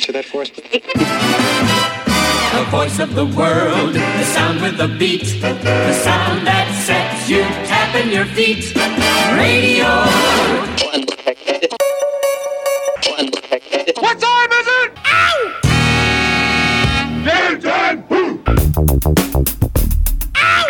to that for us? The voice of the world, the sound with the beat, the sound that sets you tapping your feet. Radio. What time is it? Ow! Game time! Ow!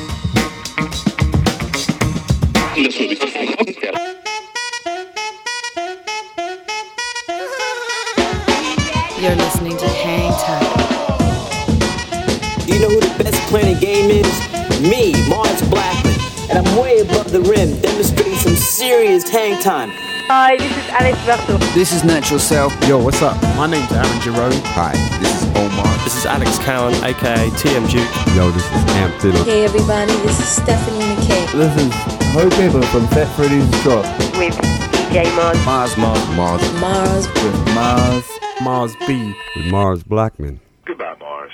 You're listening to Hang Time. Do you know who the best playing game is? Me, Mars Blackman. And I'm way above the rim, demonstrating some serious hang time. Hi, this is Alex Berto. This is Natural Self. Yo, what's up? My name's Aaron Jerome. Hi, this is Omar. This is Alex Cowan, aka TM Duke. Yo, this is Amp Fiddle. Hey everybody, this is Stephanie McKay. This is Ho Pepper from Fat Freddy's Drop. With DJ Mars. Mars. With Mars. Mars B. With Mars Blackman. Goodbye, Mars.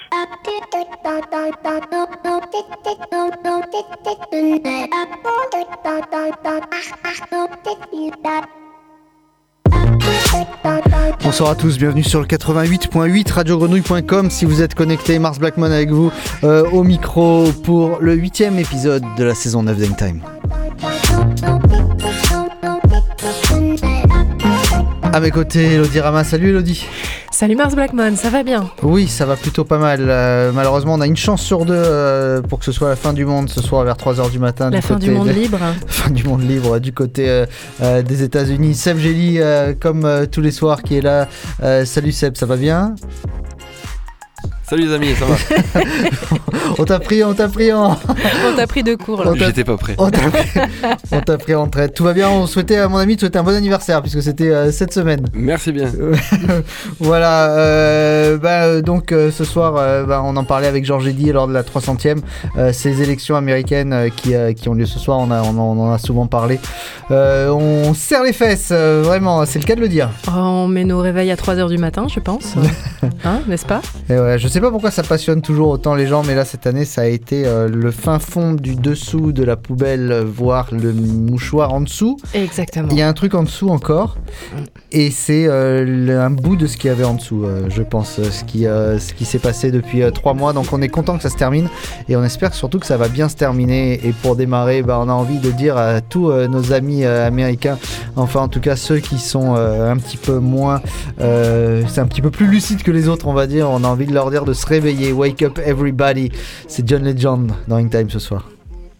Bonsoir à tous, bienvenue sur le 88.8 radiogrenouille.com. Si vous êtes connectés, Mars Blackman avec vous au micro pour le 8e épisode de la saison 9 d'Hangtime. À mes côtés, Elodie Rama. Salut Elodie. Salut Mars Blackman, ça va bien? Oui, ça va plutôt pas mal. Malheureusement, on a une chance sur deux pour que ce soit la fin du monde ce soir vers 3h du matin. La fin du monde libre. Fin du monde libre du côté des États-Unis. Seb Gély, comme tous les soirs, qui est là. Salut Seb, ça va bien? Salut les amis, ça va? On t'a pris On t'a pris de court là. J'étais pas prêt. On t'a pris en traite. Tout va bien, on souhaitait à mon ami te souhaiter un bon anniversaire puisque c'était cette semaine. Merci bien. Voilà, donc ce soir, on en parlait avec Georges Eddy lors de la 300e. Ces élections américaines qui ont lieu ce soir, on en a souvent parlé. On serre les fesses, vraiment, c'est le cas de le dire. On met nos réveils à 3h du matin, je pense. Hein, n'est-ce pas? Et ouais, je sais pas pourquoi ça passionne toujours autant les gens, mais là cette année ça a été le fin fond du dessous de la poubelle, voire le mouchoir en dessous. Exactement. Il y a un truc en dessous encore, et c'est un bout de ce qu'il y avait en dessous, je pense, ce qui s'est passé depuis 3 mois. Donc on est content que ça se termine, et on espère surtout que ça va bien se terminer. Et pour démarrer, on a envie de dire à tous nos amis américains, enfin en tout cas ceux qui sont un petit peu moins, c'est un petit peu plus lucides que les autres, on va dire, on a envie de leur dire de se réveiller. Wake up everybody. C'est John Legend dans Hangtime ce soir.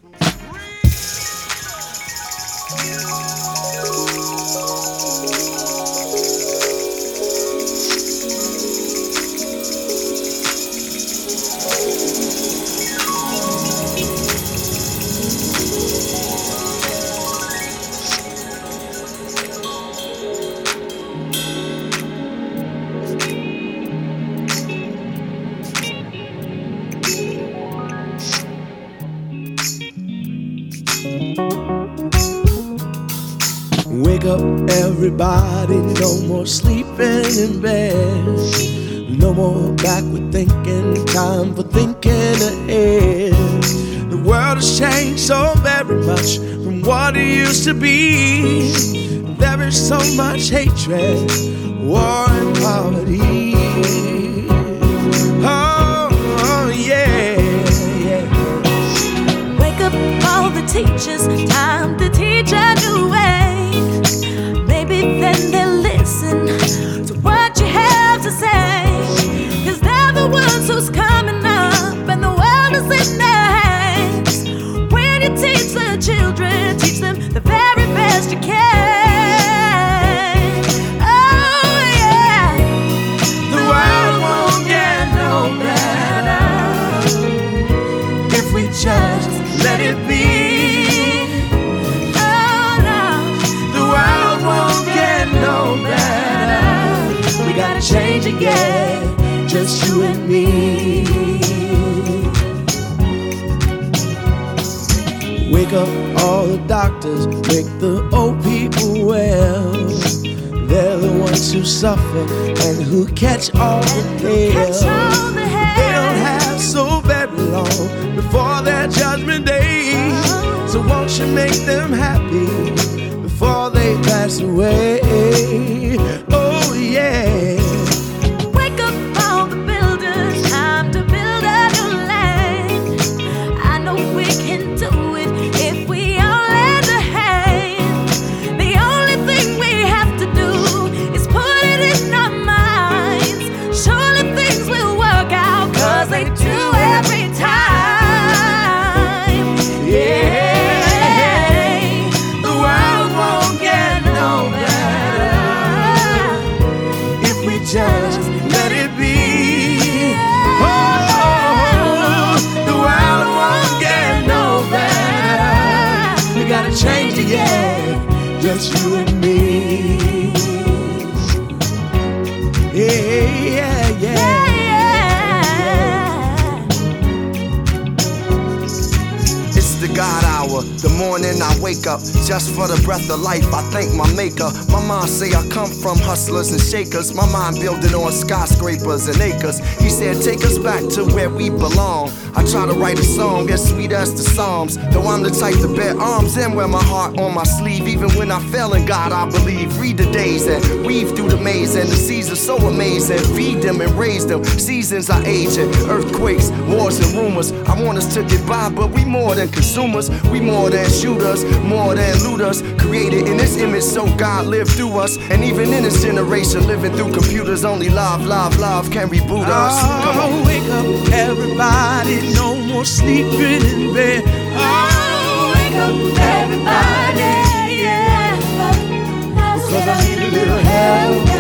Wake up everybody, no more sleeping in bed. No more backward thinking, time for thinking ahead. The world has changed so very much from what it used to be. There is so much hatred, war and poverty. Oh yeah, yeah. Wake up all the teachers, time to teach a new way. Maybe then they'll listen to what you have to say. 'Cause they're the ones who's coming up and the world is in their hands. When you teach the children, teach them the very best you can. Oh yeah, the world won't get no better if we just let it be. No better, we gotta change again, just you and me. Wake up all the doctors, make the old people well. They're the ones who suffer and who catch all the hail. They don't have so very long before their judgment day. So won't you make them happy before they pass away? Oh yeah. just let it be. Oh, the world won't get no better. We gotta change it, yeah, just you and me. Yeah, yeah, yeah. The God hour, the morning I wake up just for the breath of life. I thank my maker. My mom say I come from hustlers and shakers. My mind building on skyscrapers and acres. He said take us back to where we belong. I try to write a song as sweet as the Psalms, though I'm the type to bear arms and wear my heart on my sleeve. Even when I fail in God I believe. Read the days and weave through the maze, and the seas are so amazing. Feed them and raise them. Seasons are aging, earthquakes, wars and rumors. I want us to get by, but we more than consumers. We more than shooters, more than looters. Created in this image so God lived through us. And even in this generation living through computers, only love, love, love can reboot us. Come on, wake up everybody, no more sleeping in bed. Oh, wake up everybody, yeah. Because I need a little help.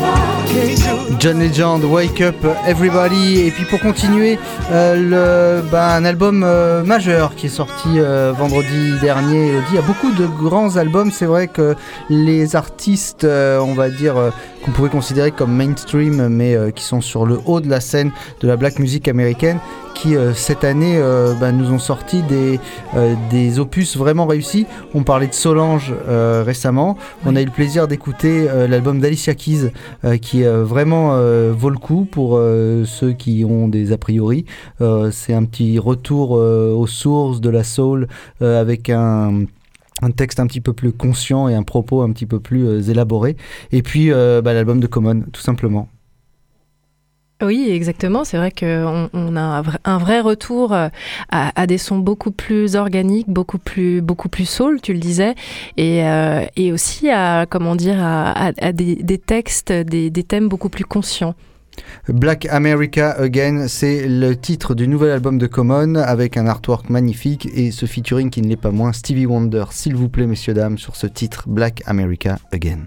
John Legend, Wake Up Everybody. Et puis pour continuer, un album majeur qui est sorti vendredi dernier. Il y a beaucoup de grands albums. C'est vrai que les artistes, on va dire, qu'on pourrait considérer comme mainstream, mais qui sont sur le haut de la scène de la black music américaine, qui cette année nous ont sorti des opus vraiment réussis. On parlait de Solange récemment. On a eu le plaisir d'écouter l'album d'Alicia Keys qui vraiment vaut le coup pour ceux qui ont des a priori. C'est un petit retour aux sources de la soul avec un texte un petit peu plus conscient et un propos un petit peu plus élaboré. Et puis l'album de Common, tout simplement. Oui, exactement. C'est vrai qu'on a un vrai retour à des sons beaucoup plus organiques, beaucoup plus soul, tu le disais, et aussi à des textes, des thèmes beaucoup plus conscients. Black America Again, c'est le titre du nouvel album de Common avec un artwork magnifique et ce featuring qui ne l'est pas moins, Stevie Wonder, s'il vous plaît messieurs dames, sur ce titre Black America Again.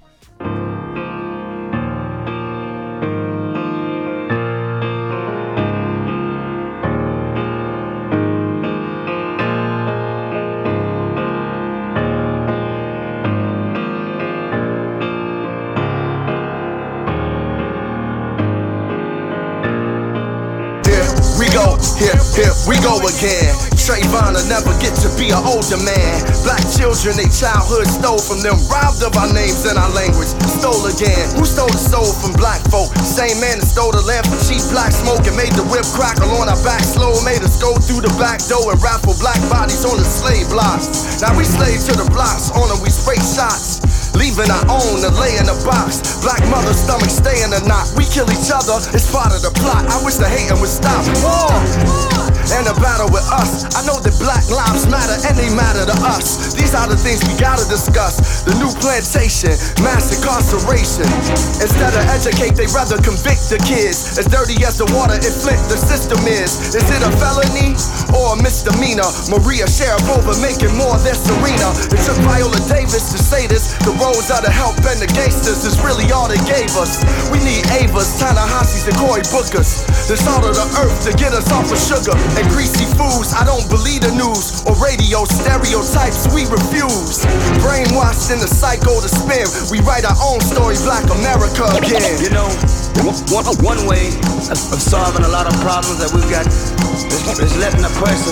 Here we go again. Trayvon will never get to be an older man. Black children, they childhood stole from them, robbed of our names and our language. Stole again. Who stole the soul from black folk? Same man that stole the lamp from cheap black smoke and made the whip crackle on our back slow. Made us go through the back door and raffle black bodies on the slave blocks. Now we slave to the blocks, on them we spray shots. Leaving our own to lay in a box. Black mother's stomach stay in a knot. We kill each other, it's part of the plot. I wish the hating would stop. War and a battle with us. I know that black lives matter and they matter to us. These are the things we gotta discuss. The new plantation, mass incarceration. Instead of educate, they rather convict the kids. As dirty as the water in Flint the system is. Is it a felony or a misdemeanor? Maria Sharapova making more than Serena. It took Viola Davis to say this. The roads of the help and the gangsters is really all they gave us. We need Avas, Ta-Nehisi's and Cory Bookers. The salt of the earth to get us off of sugar and greasy foods. I don't believe the news or radio stereotypes we refuse. Brainwashed in the cycle to spin. We write our own story, Black America again. You know, one way of solving a lot of problems that we've got is letting a person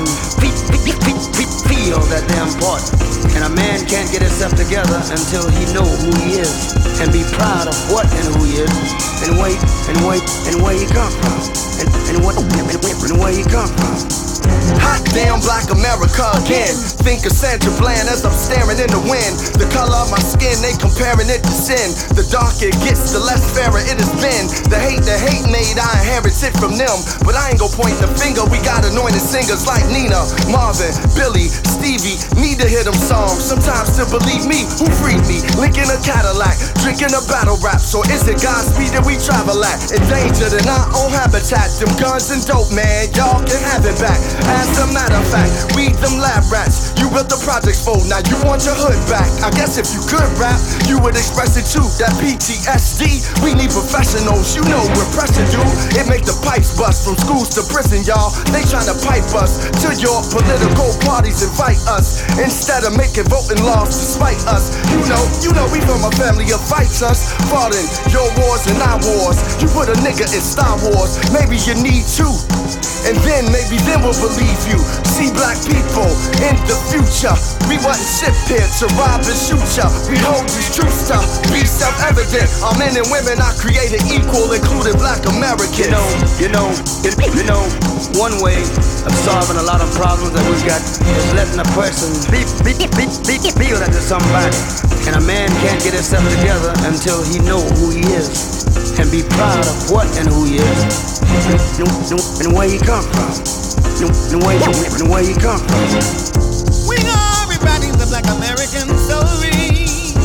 feel that they're important. And a man can't get himself together until he knows who he is and be proud of what and who he is and where he come from and where he come from. Hot damn Black America again. Think of Sandra Bland as I'm staring in the wind. The color of my skin, they comparing it to sin. The darker it gets, the less fairer it has been. The hate made, I inherited from them. But I ain't gon' point the finger, we got anointed singers like Nina, Marvin, Billy, Stevie. Need to hear them songs, sometimes to believe me. Who freed me? Linking a Cadillac, drinking a battle rap. So is it Godspeed that we travel at? Endangered in our own habitat. Them guns and dope, man, y'all can have it back. As a matter of fact, we them lab rats. You built the projects for, now you want your hood back. I guess if you could rap, you would express it too. That PTSD, we need professionals. You know what pressure do. It make the pipes bust from schools to prison, y'all. They tryna pipe us to your political parties, invite us instead of making voting laws to spite us. You know, we from a family of fighters, fought in your wars and our wars. You put a nigga in Star Wars, maybe you need to, and then maybe then we'll believe you. See black people in the future. We wasn't shipped here to rob and shoot ya. We hold these truths to be self-evident. Our men and women are created equal, including black Americans. You know, one way of solving a lot of problems that we've got is letting a person feel that there's somebody. And a man can't get himself together until he know who he is and be proud of what and who he is and where he come from. And where he come from. We are rewriting the black American story.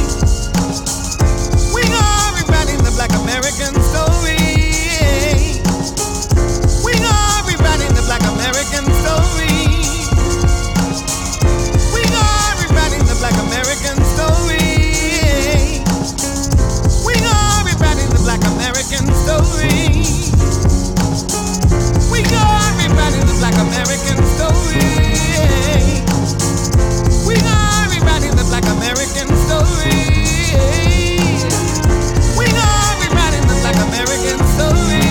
We are rewriting the black American story. We are rewriting the black American story. We are rewriting the black American story. We are rewriting the black American story. We are rewriting the black American story. We are rewriting the black American story. We are rewriting the black American story.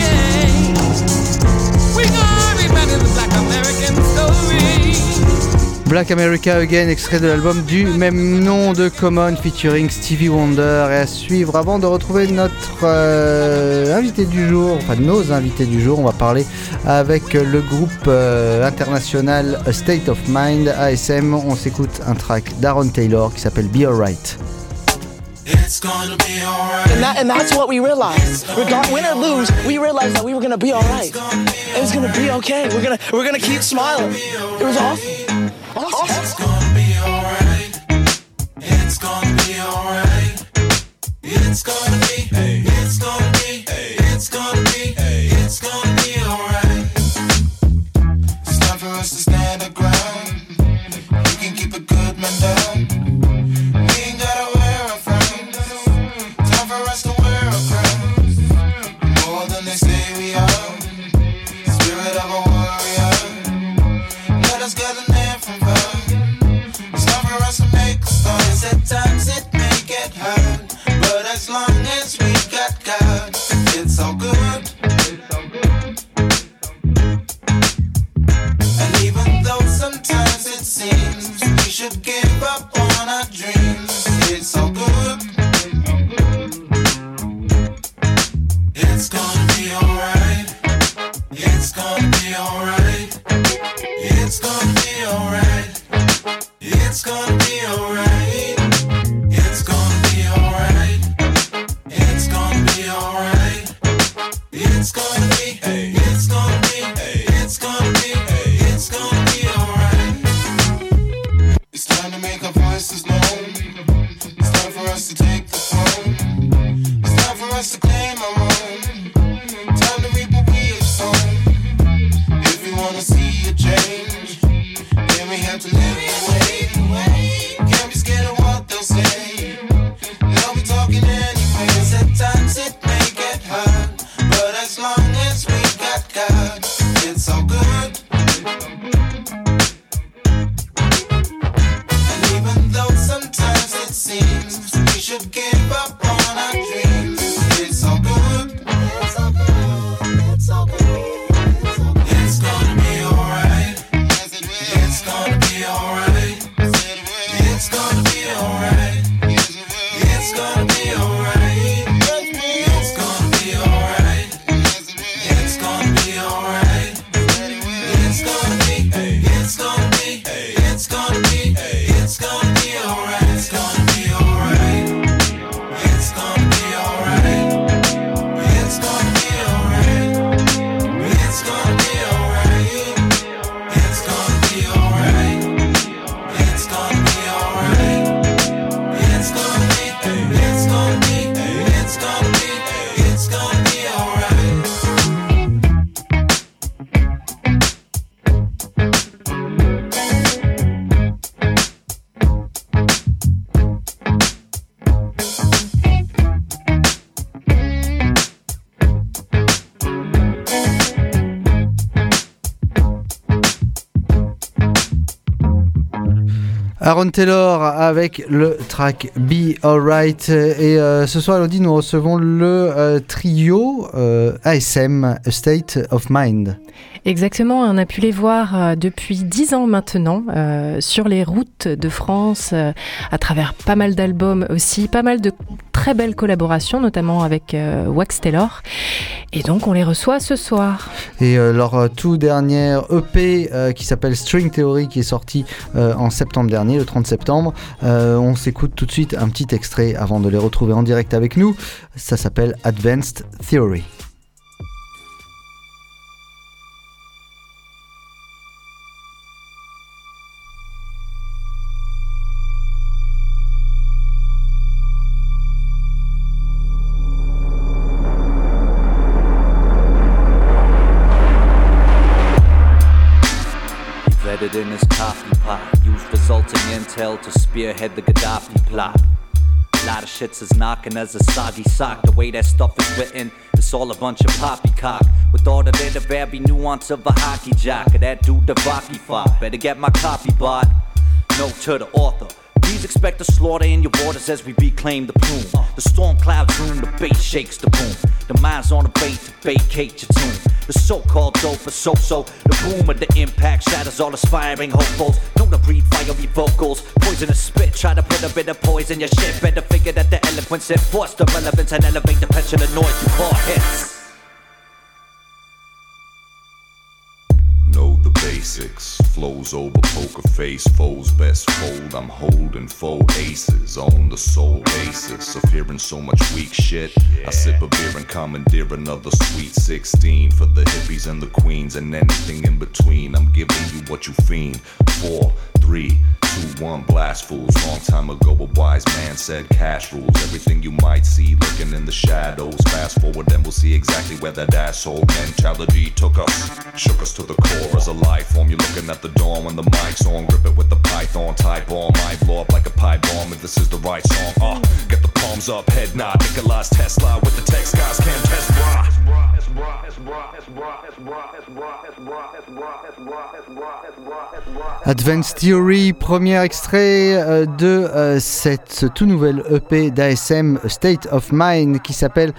We are rewriting the black American story. Black America Again, extrait de l'album du même nom de Common featuring Stevie Wonder. Et à suivre, avant de retrouver notre invité du jour, enfin nos invités du jour, on va parler avec le groupe international A State of Mind, ASM. On s'écoute un track d'Aaron Taylor qui s'appelle Be Alright. It's gonna be alright. And that's what we realized. Win or lose, we realized that we were gonna be alright. It was gonna be okay. We're gonna keep smiling. It was awesome. It's gonna be alright. It's gonna be alright. It's gonna be. It's gonna be. It's gonna be. It's gonna be alright. It's time for us to stand our ground. You can keep a good man down. We ain't gotta wear a frown. Time for us to wear a crown. More than they say we are. Spirit of a warrior. Let us gather near from far. It's time for us to make a start. At times it may get hard, but as long as we got God, it's all good. And even though sometimes it seems we should give up on our dreams, it's all good. It's gonna be alright. It's gonna be alright. It's gonna be alright. It's gonna be alright. It's gonna be alright. It's gonna be alright. It's gonna be. It's gonna be. It's gonna be. It's gonna be alright. It's time to make our voices known. It's time for us to take the throne. It's time for us to claim our own. Time to reap what we have sown. If we wanna see a change, then we have to live the way. Can't be scared of what they'll say. They'll be talking anyways. At times it may get hard, but as long as we got God, it's all good. And even though sometimes it seems we should give up on our dreams, it's all good. It's all good. It's all good. It's gonna be alright. It's gonna be alright. It's gonna be alright. It's gonna be alright. It's gonna be alright. It's gonna be alright. It's gonna be. It's gonna be. It's gonna be. It's gonna be alright. It's gonna be alright. It's gonna be alright. It's gonna be alright. It's gonna be alright. It's gonna be alright. It's gonna be alright. It's gonna be. It's gonna be. It's gonna be. It's gonna be alright. Aaron Taylor avec le track Be Alright. Et ce soir, Elodie, nous recevons le trio ASM, A State of Mind. Exactement, on a pu les voir depuis 10 ans maintenant sur les routes de France, à travers pas mal d'albums aussi, pas mal de très belles collaborations, notamment avec Wax Taylor. Et donc on les reçoit ce soir. Et leur tout dernier EP qui s'appelle String Theory, qui est sorti en septembre dernier, le 30 septembre. On s'écoute tout de suite un petit extrait avant de les retrouver en direct avec nous. Ça s'appelle Advanced Theory. In his coffee pot, used resulting intel to spearhead the Gaddafi plot. A lot of shits is knocking as a soggy sock. The way that stuff is written, it's all a bunch of poppycock. With all the little very nuance of a hockey jock. That dude the Rocky fought. Better get my copy bought. Note to the author. Please expect a slaughter in your waters as we reclaim the plume. The storm clouds room, the bass shakes the boom. The mind's on the bait to vacate your tomb. The so-called dope is so-so. The boom of the impact shatters all aspiring hopefuls. Known to breathe fiery vocals. Poisonous spit, try to put a bit of poison in your shit. Better figure that the eloquence enforce the relevance and elevate the petulant noise you call hits. Know the basics, flows over poker face, foes best fold. I'm holding 4 aces on the sole basis of hearing so much weak shit. I sip a beer and commandeer another sweet 16 for the hippies and the queens and anything in between. I'm giving you what you fiend. 4, 3, 2, 1, blast fools. Long time ago a wise man said cash rules everything you might see lurking in the shadows. Fast forward and we'll see exactly where that asshole mentality took us. Shook us to the core as a life form. You're looking at the dawn when the mic's on. Grip it with the python type on. Might blow up like a pipe bomb if this is the right song. Get the palms up, head nod. Nikolai's Tesla with the text guys can't test bra. Advanced Theory, premier extrait de cette tout nouvelle EP d'ASM, State of Mind, qui s'appelle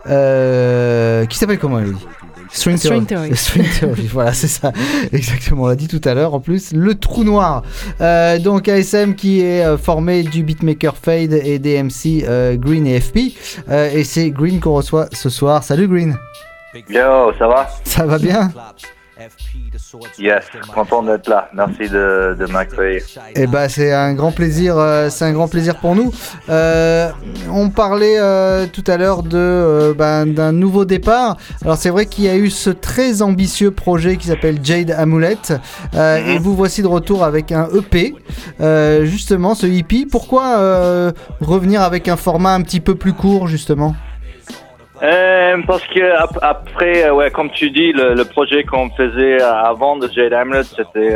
comment, Elodie? String Theory. String Theory, voilà, c'est ça. Exactement, on l'a dit tout à l'heure. En plus, le trou noir. Donc ASM qui est formé du beatmaker Fade et des MC Green et FP. Et c'est Green qu'on reçoit ce soir. Salut Green. Yo, ça va? Ça va bien? Yes, content d'être là. Merci de m'accueillir. Eh ben, c'est un grand plaisir pour nous. On parlait tout à l'heure d'un nouveau départ. Alors c'est vrai qu'il y a eu ce très ambitieux projet qui s'appelle Jade Amulet et vous voici de retour avec un EP. Justement, ce EP. Pourquoi revenir avec un format un petit peu plus court, justement? Parce que après, ouais, comme tu dis, le projet qu'on faisait avant de Jade Amulet, c'était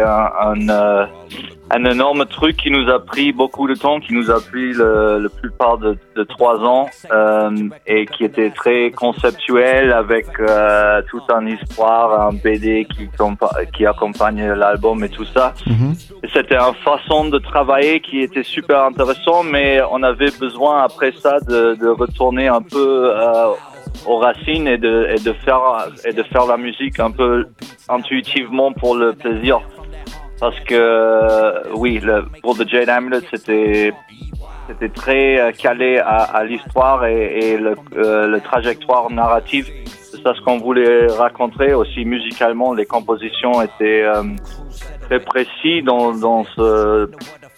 un énorme truc qui nous a pris beaucoup de temps, qui nous a pris le plupart de 3 ans, et qui était très conceptuel avec toute une histoire, un BD qui accompagne l'album et tout ça. Et c'était une façon de travailler qui était super intéressant, mais on avait besoin après ça de retourner un peu aux racines et de faire la musique un peu intuitivement pour le plaisir. Parce que oui, pour The Jade Amulet, c'était très calé à l'histoire et le trajectoire narrative. C'est ça ce qu'on voulait raconter. Aussi musicalement, les compositions étaient très précis dans ce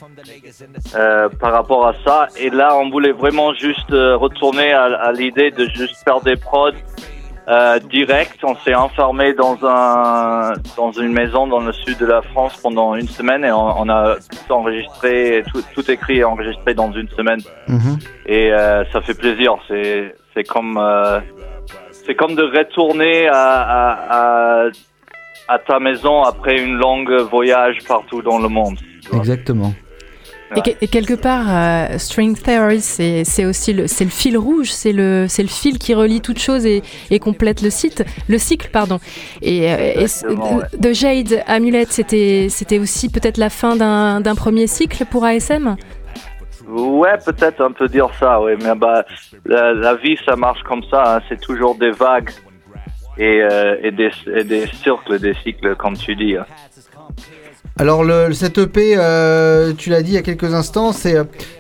par rapport à ça. Et là, on voulait vraiment juste retourner à l'idée de juste faire des prods direct. On s'est enfermé dans une maison dans le sud de la France pendant une semaine et on a tout enregistré, tout écrit et enregistré dans une semaine. Et ça fait plaisir. C'est comme de retourner à ta maison après une longue voyage partout dans le monde. Exactement. Et quelque part, String Theory, c'est aussi le fil rouge, c'est le fil qui relie toute chose et complète le cycle, pardon. Et The Jade Amulet, c'était aussi peut-être la fin d'un premier cycle pour ASM. Ouais, peut-être on peut dire ça, oui, mais la vie ça marche comme ça, hein. C'est toujours des vagues et des cycles comme tu dis. Hein. Alors cette EP, tu l'as dit il y a quelques instants, c'est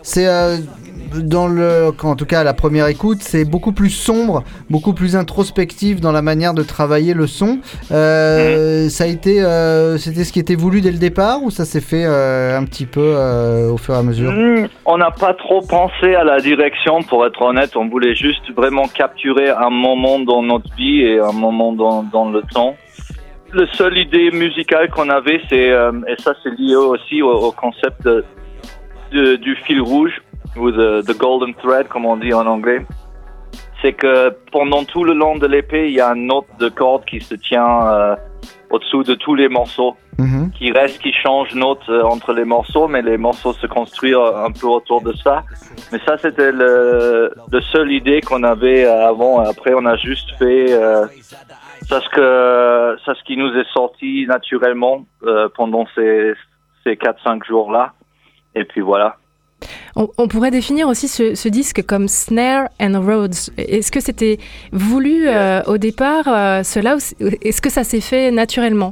en tout cas à la première écoute, c'est beaucoup plus sombre, beaucoup plus introspectif dans la manière de travailler le son. Ça a été, c'était ce qui était voulu dès le départ ou ça s'est fait un petit peu au fur et à mesure? On n'a pas trop pensé à la direction, pour être honnête. On voulait juste vraiment capturer un moment dans notre vie et un moment dans le temps. La seule idée musicale qu'on avait, c'est et ça c'est lié aussi au concept du fil rouge ou the golden thread comme on dit en anglais. C'est que pendant tout le long de l'épée, il y a une note de corde qui se tient au-dessous de tous les morceaux, qui change note entre les morceaux, mais les morceaux se construisent un peu autour de ça. Mais ça c'était la seule idée qu'on avait avant. Après on a juste fait c'est ce qui nous est sorti naturellement pendant ces 4-5 jours-là. Et puis voilà. On pourrait définir aussi ce disque comme Snare and Rhodes. Est-ce que c'était voulu au départ, cela, ou est-ce que ça s'est fait naturellement?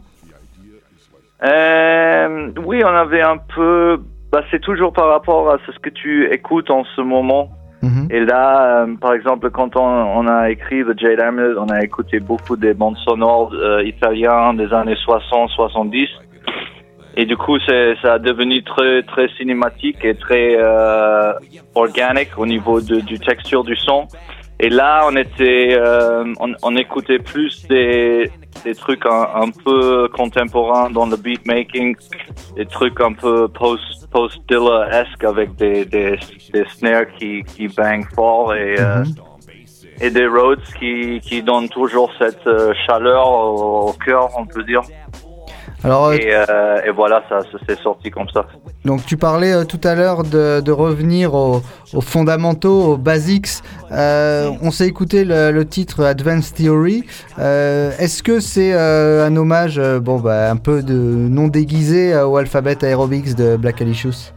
Oui, on avait un peu... c'est toujours par rapport à ce que tu écoutes en ce moment. Et là, par exemple, quand on a écrit The Jade Amulet, on a écouté beaucoup des bandes sonores italiennes des années 60-70. Et du coup, ça a devenu très, très cinématique et très organique au niveau du texture du son. Et là, on écoutait plus des trucs un peu contemporains dans le beatmaking, des trucs un peu post-Dilla-esque avec des snares qui bang fort et des Rhodes qui donnent toujours cette chaleur au cœur, on peut dire. Alors, et voilà, ça s'est sorti comme ça. Donc tu parlais tout à l'heure de revenir aux fondamentaux, aux basics. On s'est écouté le titre Advanced Theory. Est-ce que c'est un hommage, un peu de non déguisé au Alphabet Aerobics de Black Alicious?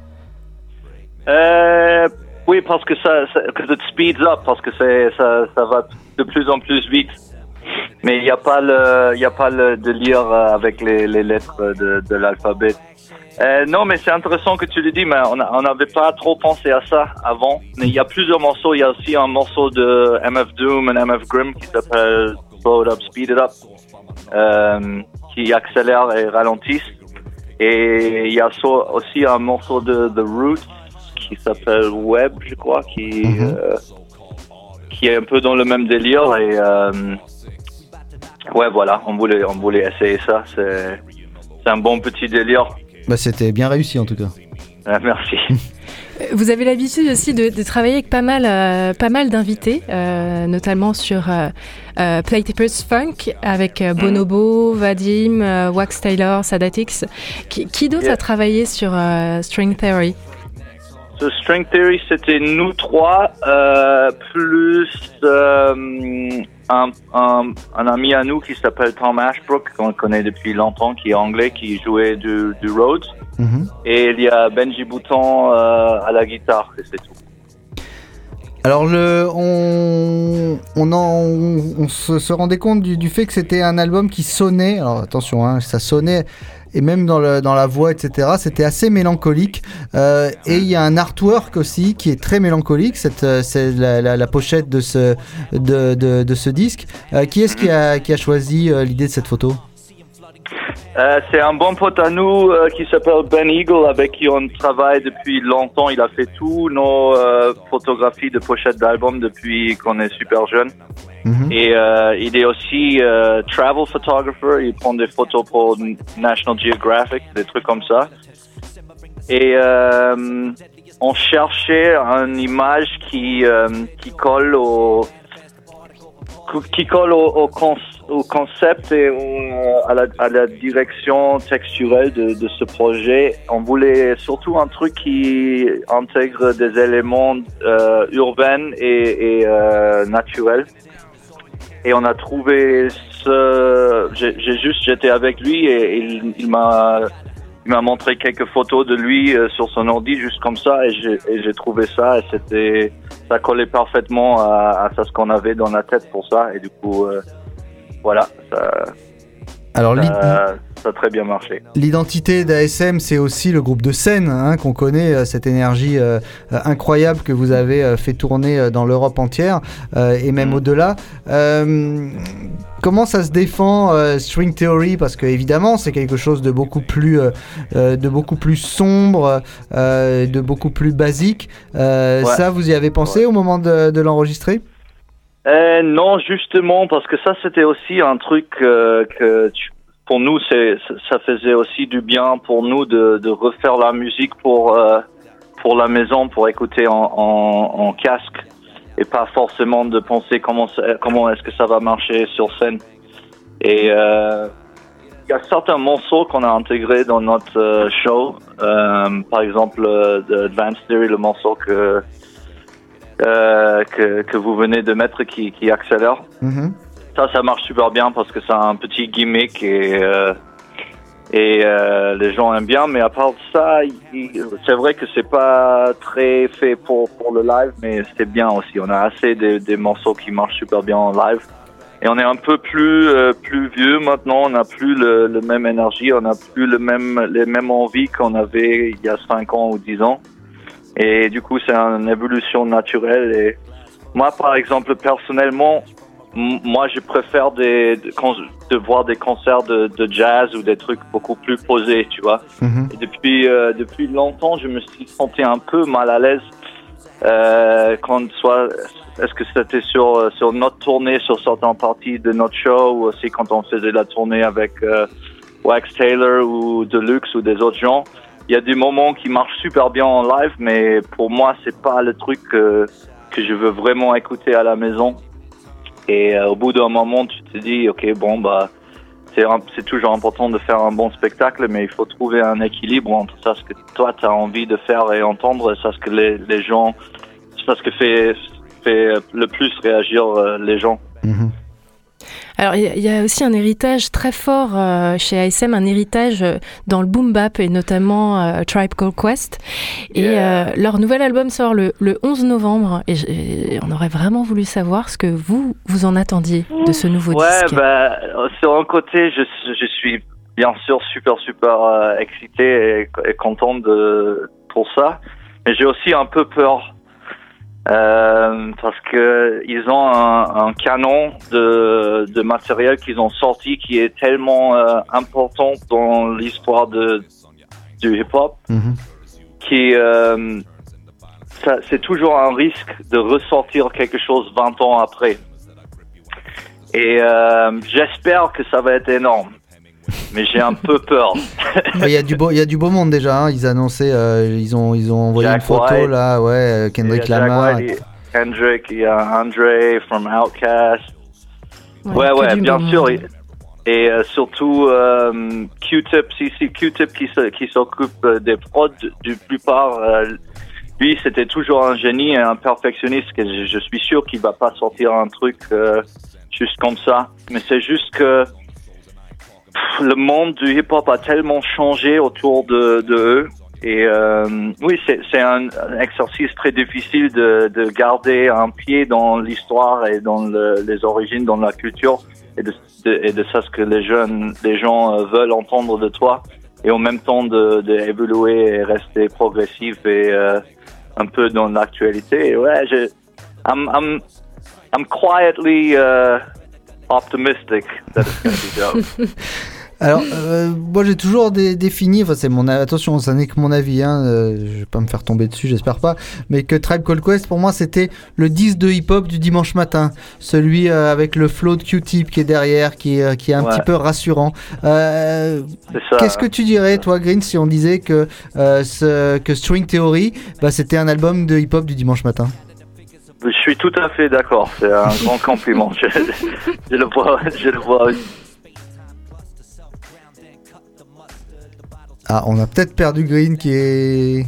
Oui, parce que ça it speeds up, parce que ça va de plus en plus vite. Mais il n'y a pas le délire avec les lettres de l'alphabet. Non, mais c'est intéressant que tu le dis, mais on n'avait pas trop pensé à ça avant. Mais il y a plusieurs morceaux. Il y a aussi un morceau de MF Doom et MF Grimm qui s'appelle Slow It Up, Speed It Up, qui accélère et ralentisse. Et il y a aussi un morceau de The Roots qui s'appelle Web, je crois, qui est un peu dans le même délire. Et ouais, voilà, on voulait essayer ça. C'est un bon petit délire. C'était bien réussi en tout cas. Merci. Vous avez l'habitude aussi de travailler avec pas mal d'invités, notamment sur Platypus Funk avec Bonobo, Vadim, Wax Taylor, Sadatix. Qui d'autre a travaillé sur String Theory? Sur String Theory, c'était nous trois, plus un ami à nous qui s'appelle Tom Ashbrook, qu'on connaît depuis longtemps, qui est anglais, qui jouait du Rhodes. Et il y a Benji Bouton à la guitare, et c'est tout. Alors on se rendait compte du fait que c'était un album qui sonnait, alors attention, ça sonnait, et même dans la voix, etc., c'était assez mélancolique. Et il y a un artwork aussi qui est très mélancolique, c'est la pochette de ce disque. Qui est-ce qui a choisi l'idée de cette photo? C'est un bon pote à nous qui s'appelle Ben Eagle, avec qui on travaille depuis longtemps. Il a fait tous nos photographies de pochettes d'albums depuis qu'on est super jeune. Et il est aussi travel photographer. Il prend des photos pour National Geographic, des trucs comme ça. Et on cherchait une image qui colle qui colle au concept et à la direction texturelle de ce projet. On voulait surtout un truc qui intègre des éléments urbains et naturels. Et on a trouvé j'étais avec lui et il m'a montré quelques photos de lui sur son ordi juste comme ça et j'ai trouvé ça et ça collait parfaitement à ce qu'on avait dans la tête pour ça et du coup voilà ça a très bien marché. L'identité d'ASM, c'est aussi le groupe de scène qu'on connaît, cette énergie incroyable que vous avez fait tourner dans l'Europe entière et même au-delà. Comment ça se défend String Theory, parce que évidemment c'est quelque chose de beaucoup plus sombre, de beaucoup plus basique. Ça, vous y avez pensé au moment de l'enregistrer? Non, justement, parce que ça c'était aussi un truc pour nous, ça faisait aussi du bien pour nous de refaire la musique pour la maison, pour écouter en casque et pas forcément de penser comment est-ce que ça va marcher sur scène. Et il y a certains morceaux qu'on a intégrés dans notre show, par exemple The Advanced Theory, le morceau que vous venez de mettre qui accélère. Mm-hmm. Ça marche super bien parce que c'est un petit gimmick et les gens aiment bien. Mais à part ça, c'est vrai que c'est pas très fait pour le live, mais c'est bien aussi. On a assez des morceaux qui marchent super bien en live. Et on est un peu plus vieux maintenant. On n'a plus le même énergie. On n'a plus les mêmes envies qu'on avait il y a 5 ans ou 10 ans. Et du coup, c'est une évolution naturelle. Et moi, par exemple, personnellement, moi, je préfère de voir des concerts de jazz ou des trucs beaucoup plus posés, tu vois. Mm-hmm. Et depuis longtemps, je me suis senti un peu mal à l'aise est-ce que c'était sur notre tournée, sur certaines parties de notre show, ou aussi quand on faisait la tournée avec Wax Taylor ou Deluxe ou des autres gens. Il y a des moments qui marchent super bien en live, mais pour moi, c'est pas le truc que je veux vraiment écouter à la maison. Et au bout d'un moment, tu te dis, ok, bon, c'est toujours important de faire un bon spectacle, mais il faut trouver un équilibre entre ça, ce que toi, tu as envie de faire et entendre, et ça, ce que les gens, ça, ce que fait le plus réagir les gens. Mm-hmm. Alors, il y a aussi un héritage très fort chez ASM, un héritage dans le boom bap et notamment Tribe Called Quest. Et leur nouvel album sort le 11 novembre. Et on aurait vraiment voulu savoir ce que vous en attendiez de ce nouveau disque. Sur un côté, je suis bien sûr super excité et content pour ça. Mais j'ai aussi un peu peur. Parce que ils ont un canon de matériel qu'ils ont sorti qui est tellement important dans l'histoire du hip-hop, mm-hmm. C'est toujours un risque de ressortir quelque chose 20 ans après. Et j'espère que ça va être énorme. Mais j'ai un peu peur. Il y a du beau monde déjà. Ils annonçaient, ils ont envoyé Jack une photo White, là, ouais, Kendrick Lamar. Kendrick, il y a Andre from Outkast. Ouais, bien sûr. Et surtout Q-Tip, Q-Tip qui s'occupe des prods du plupart. Lui, c'était toujours un génie et un perfectionniste. Que je suis sûr qu'il va pas sortir un truc juste comme ça. Mais c'est juste que le monde du hip-hop a tellement changé autour de eux. Et oui, c'est un exercice très difficile de garder un pied dans l'histoire et dans les origines, dans la culture et de ça ce que les gens veulent entendre de toi, et en même temps d'évoluer et rester progressif et un peu dans l'actualité. Et ouais, I'm quietly optimistic that it's going to be dope. Alors, moi j'ai toujours défini, enfin attention, ça n'est que mon avis, je vais pas me faire tomber dessus, j'espère pas, mais que Tribe Called Quest pour moi c'était le disque de hip-hop du dimanche matin, celui avec le flow de Q-Tip qui est derrière, qui est un petit peu rassurant. Qu'est-ce que tu dirais toi, Green, si on disait que String Theory, c'était un album de hip-hop du dimanche matin? Je suis tout à fait d'accord. C'est un grand compliment. Je le vois. Ah, on a peut-être perdu Green qui est...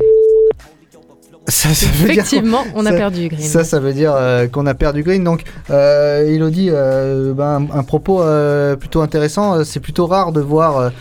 Ça veut Effectivement, on a perdu Green. Ça veut dire qu'on a perdu Green. Donc, Elodie, un propos plutôt intéressant. C'est plutôt rare de voir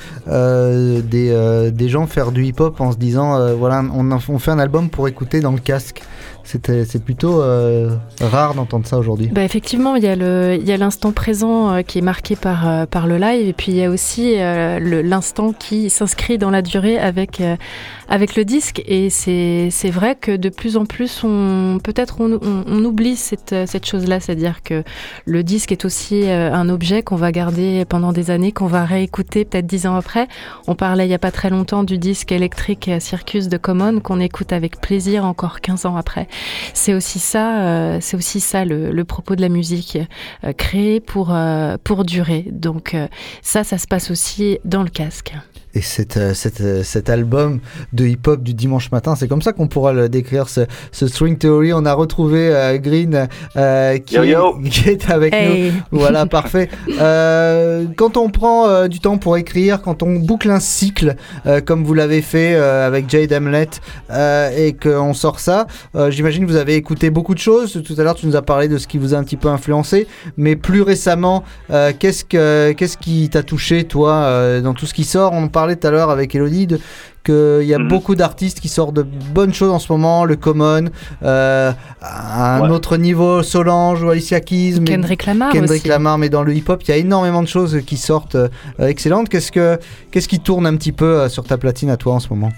des gens faire du hip-hop en se disant voilà, on fait un album pour écouter dans le casque. C'est plutôt rare d'entendre ça aujourd'hui. Bah effectivement, il y a l'instant présent qui est marqué par le live, et puis il y a aussi l'instant qui s'inscrit dans la durée avec le disque. Et c'est vrai que de plus en plus, on oublie cette chose-là, c'est-à-dire que le disque est aussi un objet qu'on va garder pendant des années, qu'on va réécouter peut-être 10 ans après. On parlait il n'y a pas très longtemps du disque électrique Circus de Common qu'on écoute avec plaisir encore 15 ans après. C'est aussi ça le propos de la musique, créée pour durer. Donc ça se passe aussi dans le casque. Et cet album de hip-hop du dimanche matin, c'est comme ça qu'on pourra le décrire, ce String Theory. On a retrouvé Green qui est avec nous. Voilà, parfait. Quand on prend du temps pour écrire, quand on boucle un cycle, comme vous l'avez fait avec Jade Hamlet, et qu'on sort ça, j'imagine que vous avez écouté beaucoup de choses. Tout à l'heure, tu nous as parlé de ce qui vous a un petit peu influencé, mais plus récemment, qu'est-ce qui t'a touché, toi, dans tout ce qui sort? On parlait tout à l'heure avec Elodie qu'il y a beaucoup d'artistes qui sortent de bonnes choses en ce moment, le Common, à un autre niveau, Solange ou Alicia Keys, Kendrick Lamar, mais dans le hip-hop, il y a énormément de choses qui sortent excellentes. Qu'est-ce qui tourne un petit peu sur ta platine à toi en ce moment?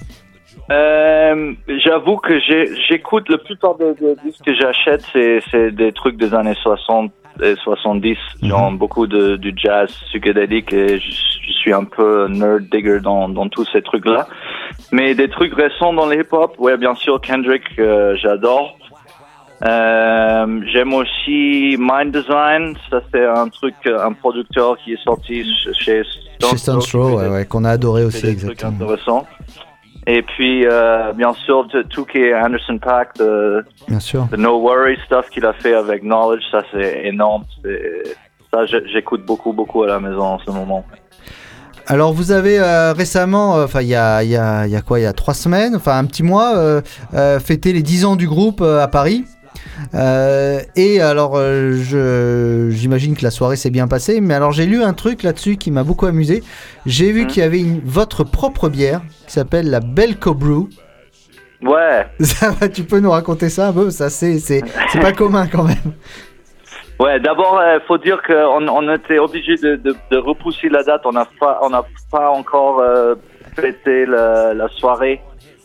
J'avoue que j'écoute la plupart des disques que j'achète, c'est des trucs des années 60 et 70, genre beaucoup du jazz psychédélique, et je suis un peu nerd digger dans tous ces trucs-là. Mais des trucs récents dans le hip-hop, ouais, bien sûr, Kendrick, j'adore. J'aime aussi Mind Design, ça c'est un producteur qui est sorti chez Stone Throw, qu'on a adoré aussi, exactement. Intéressant. Et puis, bien sûr, tout qui est Anderson .Paak, bien sûr. The No Worry stuff qu'il a fait avec Knowledge, ça c'est énorme. Ça, j'écoute beaucoup à la maison en ce moment. Alors, vous avez récemment, il y a 3 semaines, un petit mois, fêté les 10 ans du groupe à Paris. Et alors j'imagine que la soirée s'est bien passée, mais alors j'ai lu un truc là-dessus qui m'a beaucoup amusé. J'ai vu qu'il y avait votre propre bière qui s'appelle la Belco Brew. Ouais. Tu peux nous raconter ça un peu? Ça c'est pas commun quand même. Ouais, d'abord faut dire qu'on était obligé de repousser la date. On n'a pas encore fêté la soirée.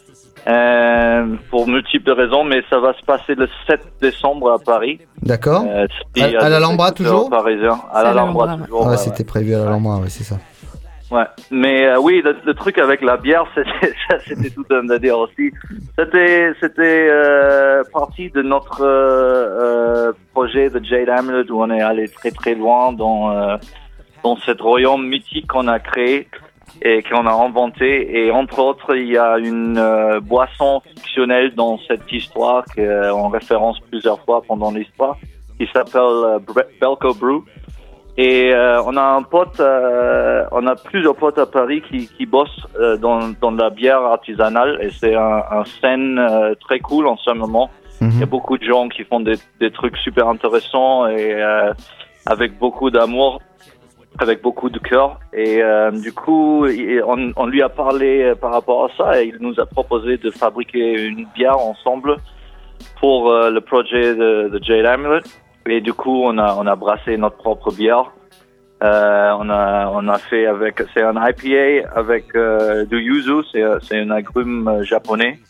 Pour multiples raisons, mais ça va se passer le 7 décembre à Paris. D'accord. À l'Alhambra toujours? Parisien. À l'Alhambra toujours. Ouais, c'était prévu à l'Alhambra, oui, c'est ça. Ouais, mais oui, le truc avec la bière, c'était tout à dire aussi. C'était partie de notre projet de Jade Hamlet, où on est allé très très loin dans cet royaume mythique qu'on a créé et qu'on a inventé. Et entre autres, il y a une boisson fictionnelle dans cette histoire qu'on référence plusieurs fois pendant l'histoire, qui s'appelle Belco Brew. Et on a plusieurs potes à Paris qui bossent dans la bière artisanale, et c'est un scène très cool en ce moment. Il y a beaucoup de gens qui font des trucs super intéressants et avec beaucoup d'amour, avec beaucoup de cœur. Et du coup, on lui a parlé par rapport à ça, et il nous a proposé de fabriquer une bière ensemble pour le projet de Jade Hamlet. Et du coup, on a brassé notre propre bière. On a fait c'est un IPA avec du yuzu, c'est un agrume japonais.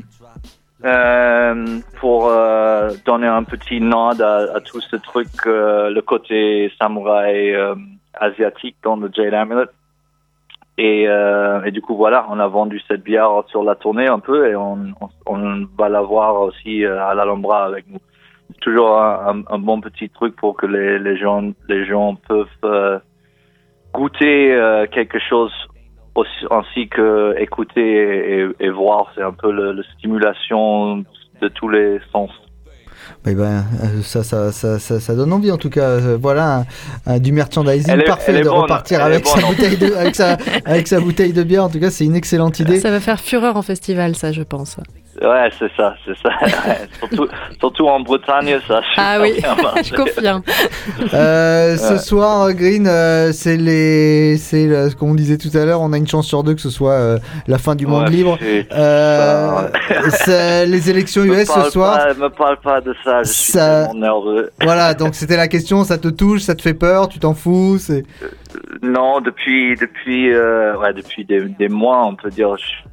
Pour donner un petit nod à tout ce truc, le côté samouraï asiatique dans le Jade Hamlet. Et du coup, voilà, on a vendu cette bière sur la tournée un peu, et on va la voir aussi à l'Alhambra avec nous. C'est toujours un bon petit truc pour que les gens peuvent goûter quelque chose aussi, ainsi que écouter et voir. C'est un peu la stimulation de tous les sens. Ça donne envie en tout cas. Voilà du merchandising parfait de repartir avec sa bouteille de bière. En tout cas, c'est une excellente idée. Ça va faire fureur en festival, ça, je pense. Ouais, c'est ça. Ouais. Surtout en Bretagne, ça. Ah oui, je confirme. Ce soir, Green, c'est ce qu'on disait tout à l'heure. On a une chance sur deux que ce soit la fin du monde libre. Les élections US ce soir. Me parle pas de ça. Je suis tellement nerveux. Voilà, donc c'était la question. Ça te touche, ça te fait peur, tu t'en fous? Non, depuis des mois, on peut dire.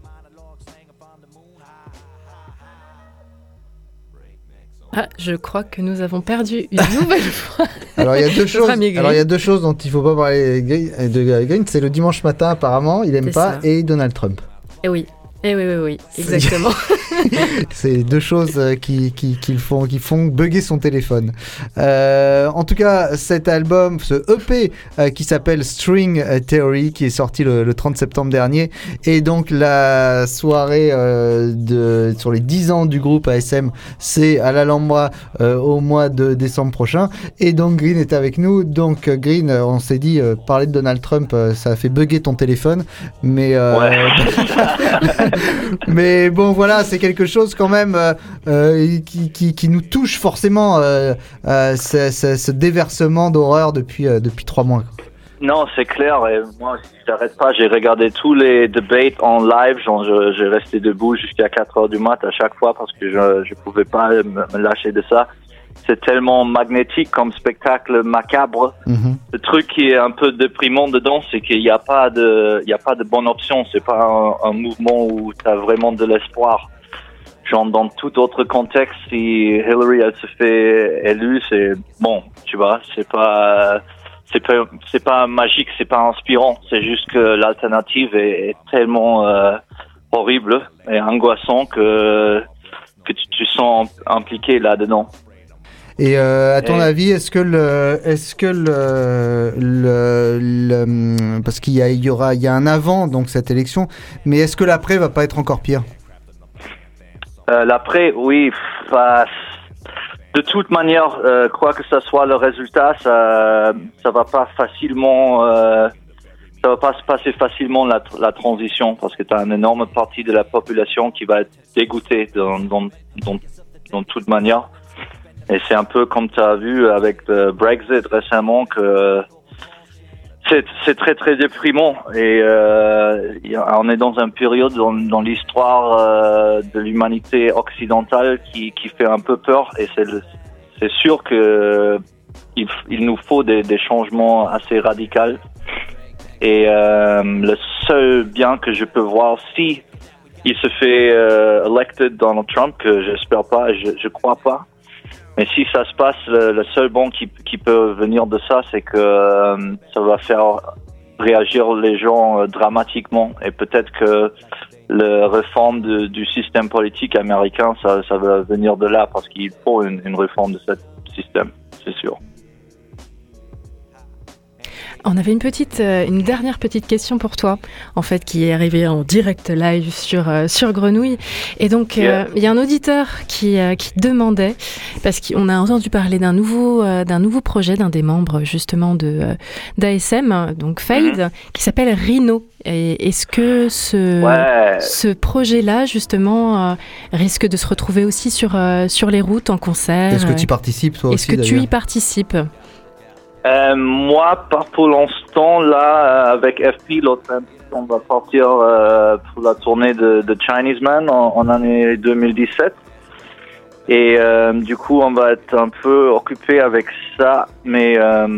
Je crois que nous avons perdu une nouvelle fois. Alors il y a deux choses dont il faut pas parler de Green, c'est le dimanche matin apparemment, il aime pas, et Donald Trump. Et oui, exactement. C'est deux choses qui font bugger son téléphone. En tout cas, cet album, ce EP qui s'appelle String Theory, qui est sorti le 30 septembre dernier, et donc la soirée sur les 10 ans du groupe ASM, c'est à l'Alhambra au mois de décembre prochain. Et donc Green est avec nous. Donc Green, on s'est dit, parler de Donald Trump, ça a fait bugger ton téléphone, mais mais bon, voilà, c'est quelque chose quand même qui nous touche forcément, ce déversement d'horreur depuis 3 mois. Non, c'est clair. Et moi, je n'arrête pas. J'ai regardé tous les debates en live. J'ai resté debout jusqu'à 4h du mat à chaque fois parce que je pouvais pas me lâcher de ça. C'est tellement magnétique comme spectacle macabre. Mm-hmm. Le truc qui est un peu déprimant dedans, c'est qu'il n'y a pas de bonne option. C'est pas un mouvement où tu as vraiment de l'espoir. Genre, dans tout autre contexte, si Hillary, elle se fait élue, c'est bon, tu vois, c'est pas magique, c'est pas inspirant. C'est juste que l'alternative est tellement horrible et angoissant que tu sens impliqué là-dedans. Et à ton avis, est-ce que parce qu'il y a un avant donc cette élection, mais est-ce que l'après va pas être encore pire? L'après, oui. De toute manière, quoi que ce soit le résultat, ça va pas facilement. Ça va pas se passer facilement la transition parce que tu as une énorme partie de la population qui va être dégoûtée dans toute manière. Et c'est un peu comme tu as vu avec le Brexit récemment que c'est très très déprimant et on est dans une période dans l'histoire de l'humanité occidentale qui fait un peu peur et c'est sûr que il nous faut des changements assez radicaux et le seul bien que je peux voir si il se fait elected Donald Trump, que j'espère pas, je crois pas. Mais si ça se passe, le seul bon qui peut venir de ça, c'est que ça va faire réagir les gens dramatiquement. Et peut-être que la réforme du système politique américain, ça va venir de là, parce qu'il faut une réforme de ce système, c'est sûr. On avait une dernière petite question pour toi, en fait, qui est arrivée en direct live sur Grenouille. Et donc, il y a un auditeur qui demandait, parce qu'on a entendu parler d'un nouveau projet d'un des membres, justement, d'ASM, donc Fade, qui s'appelle Rhino. Et est-ce que ce projet-là, justement, risque de se retrouver aussi sur les routes, en concert? Est-ce que tu y participes, toi aussi, d'ailleurs? Est-ce que tu y participes? Moi, pas pour l'instant, là, avec FP, l'autre on va partir pour la tournée de Chinese Man en année 2017. Et du coup, on va être un peu occupé avec ça. Mais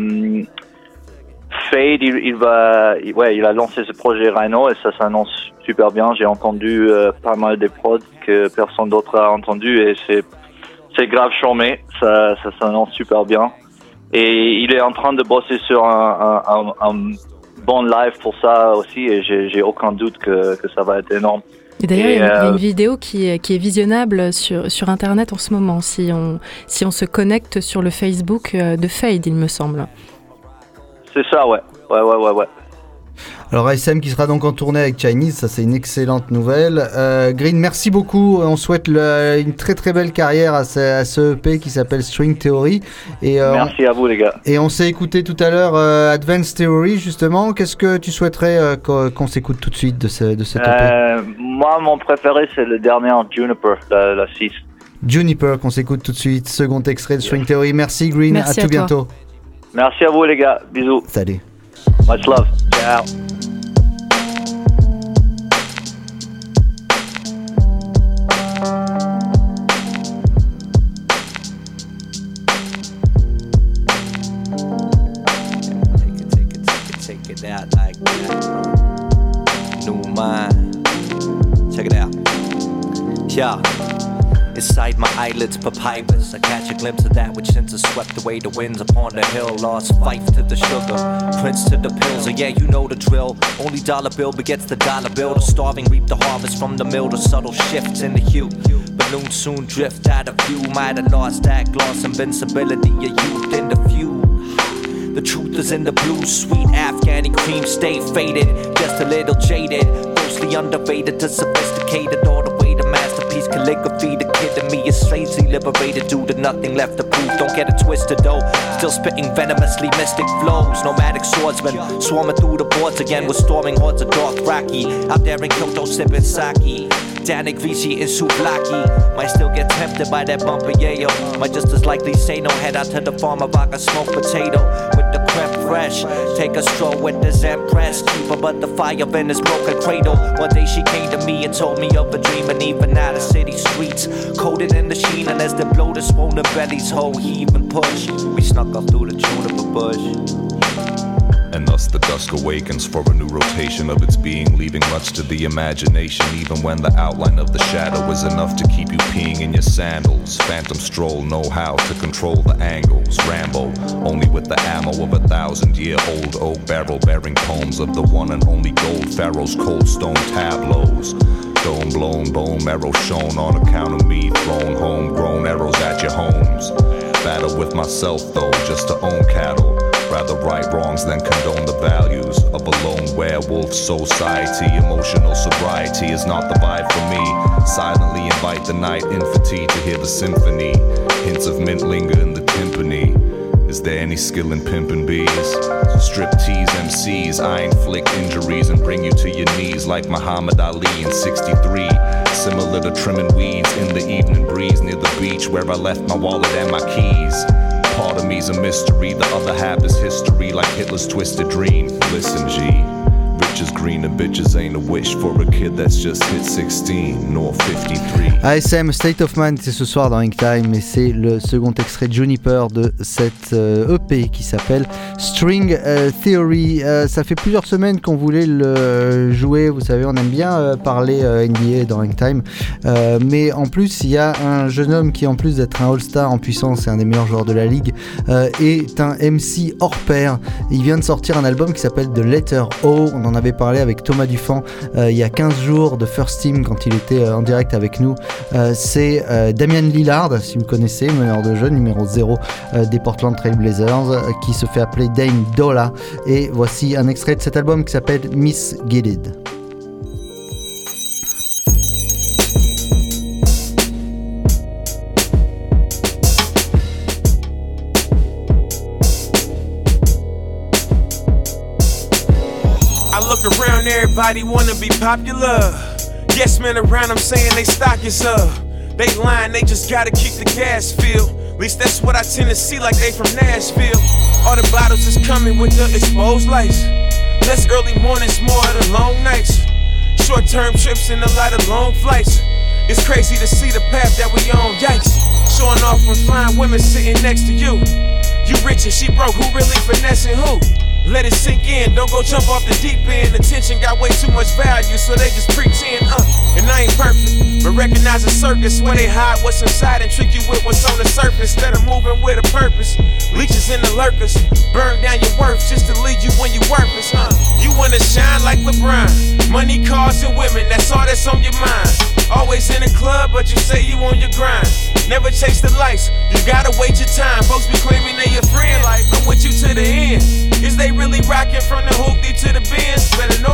Fade, il a lancé ce projet Rhino et ça s'annonce super bien. J'ai entendu pas mal des prods que personne d'autre a entendu et c'est grave charmé. Ça s'annonce super bien. Et il est en train de bosser sur un bon live pour ça aussi, et j'ai aucun doute que ça va être énorme. Et d'ailleurs, il y a une vidéo qui est visionnable sur Internet en ce moment, si on se connecte sur le Facebook de Fade, il me semble. C'est ça, ouais. Alors ASM qui sera donc en tournée avec Chinese, ça c'est une excellente nouvelle. Green, merci beaucoup. On souhaite une très très belle carrière à ce EP qui s'appelle String Theory. Et, merci à vous les gars. Et on s'est écouté tout à l'heure Advanced Theory justement. Qu'est-ce que tu souhaiterais qu'on s'écoute tout de suite de cet EP? Moi mon préféré c'est le dernier Juniper, la 6. Juniper qu'on s'écoute tout de suite. Second extrait de String Theory. Merci Green, merci à tout bientôt. Merci à vous les gars, bisous. Salut. Much love, ciao. Take it out like that. New mind. Check it out. Yeah. Inside my eyelids, papyrus. I catch a glimpse of that which since has swept away the winds upon the hill. Lost fife to the sugar, prince to the pills. Yeah, you know the drill. Only dollar bill begets the dollar bill. The starving reap the harvest from the mill. The subtle shifts in the hue. Balloons soon drift out of view. Might have lost that gloss, invincibility. Your youth in the few. The truth is in the blue. Sweet Afghani cream, stay faded. Just a little jaded. Grossly underrated to sophisticated. All the way to masterpiece calligraphy. The kid in me is strangely liberated due to nothing left to prove. Don't get it twisted though. Still spitting venomously mystic flows. Nomadic swordsman swarming through the boards again with storming hordes of Dothraki. Out there in Kyoto sipping sake. Danik, Vichy, and Souvlaki. Might still get tempted by that bumper yayo. Might just as likely say no. Head out to the farm of I can smoke potato with the creme fresh. Take a stroll with the Zen press. Keep her but the fire in his broken cradle. One day she came to me and told me of a dream. And even out of city streets, coated in the sheen. And as they blow the swollen bellies, whole heave and push. We snuck up through the juniper bush. And thus the dusk awakens for a new rotation of its being, leaving much to the imagination, even when the outline of the shadow is enough to keep you peeing in your sandals. Phantom stroll, know how to control the angles. Rambo, only with the ammo of 1,000-year-old oak barrel, bearing poems of the one and only gold pharaoh's cold stone tableaus. Dome blown, bone marrow shown on account of me, thrown homegrown arrows at your homes. Battle with myself though, just to own cattle. Rather right wrongs than condone the values of a lone werewolf society. Emotional sobriety is not the vibe for me. Silently invite the night in fatigue to hear the symphony. Hints of mint linger in the timpani. Is there any skill in pimpin' bees? Strip tease MCs, I inflict injuries and bring you to your knees like Muhammad Ali in 63. Similar to trimming weeds in the evening breeze near the beach where I left my wallet and my keys. Part of me's a mystery, the other half is history, like Hitler's twisted dream. Listen, G, riches green and bitches ain't a wish for a kid that's just hit 16 nor 53. ASM State of Mind, c'est ce soir dans Hangtime et c'est le second extrait de Juniper de cette EP qui s'appelle String Theory. Ça fait plusieurs semaines qu'on voulait le jouer, vous savez, on aime bien parler NBA dans Hangtime, mais en plus il y a un jeune homme qui, en plus d'être un All-Star en puissance et un des meilleurs joueurs de la ligue, est un MC hors pair. Il vient de sortir un album qui s'appelle The Letter O. On en avait parlé avec Thomas Dufan il y a 15 jours de First Team quand il était en direct avec nous. C'est Damian Lillard, si vous connaissez, meneur de jeu numéro 0 des Portland Trail Blazers, qui se fait appeler Dame Dolla. Et voici un extrait de cet album qui s'appelle Miss Guided. Everybody wanna be popular. Yes, men around them saying they stock is up. They lying, they just gotta keep the gas filled. At least that's what I tend to see, like they from Nashville. All the bottles is coming with the exposed lights. Less early mornings, more of the long nights. Short-term trips and a lot of long flights. It's crazy to see the path that we on, yikes. Showing off when fine women sitting next to you. You rich and she broke, who really finessing who? Let it sink in, don't go jump off the deep end. Attention got way too much value, so they just pretend, and I ain't perfect, but recognize a circus where they hide what's inside and trick you with what's on the surface. Instead of moving with a purpose, leeches in the lurkers, burn down your worth just to leave you when you worthless, You wanna shine like LeBron, money, cars, and women, that's all that's on your mind. Always in the club, but you say you on your grind. Never chase the lights, you gotta wait your time. Folks be claiming they your friend, like I'm with you to the end. Is they really rockin' from the hoopty to the Benz? Better